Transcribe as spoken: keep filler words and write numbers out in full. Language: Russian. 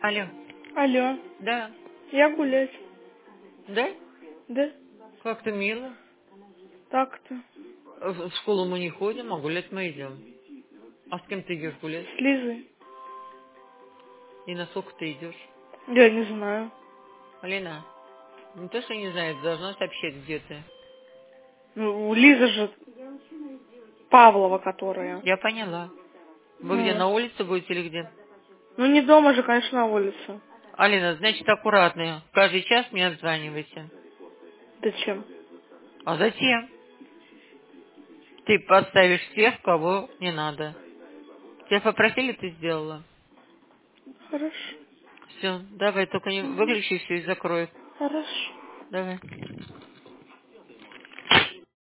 Алло. Алло. Да. Я гулять. Да? Да? Как-то мило. Так-то. В в школу мы не ходим, а гулять мы идем. А с кем ты идешь гулять? С Лизой. И на сколько ты идешь? Я не знаю. Алина, не то, что не знаю, ты должна сообщать, где ты. Ну, у Лизы же Павлова, которая. Я поняла. Вы где, Ну. на улице будете или где? Ну, не дома же, конечно, на улице. Алина, значит, аккуратно. Каждый час мне отзванивайте. Зачем? А затем ты подставишь всех, кого не надо. Тебя попросили, ты сделала. Хорошо. Все, давай, только не выключи все и закрой. Хорошо. Давай.